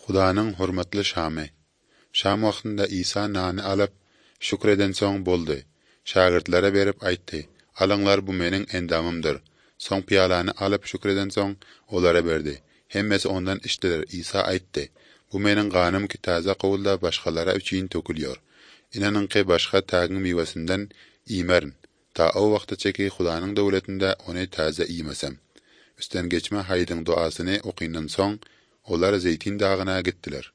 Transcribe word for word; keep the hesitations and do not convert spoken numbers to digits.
Hudaanyň hormatly şamy. Şam wagtynda Isa nany alyp şükreden soň boldy. Şagirdlere berip aýtdy: "Alaňlar bu meniň endamymdyr." Soň piyalany alyp şükreden soň olara berdi. Hemmesi ondan içdiler. Isa aýtdy: "Bu meniň ganym ki taza gowulda başgalara üçin tökülýär. Inanyňky başga tägin miwesinden iýmerin. Ta o wagtçaky Hudaňyň döwletinde ony taza iýmesem." Üsten geçme haýdyň duasyny okyndan soň olar Zeytin dagyna gitdiler.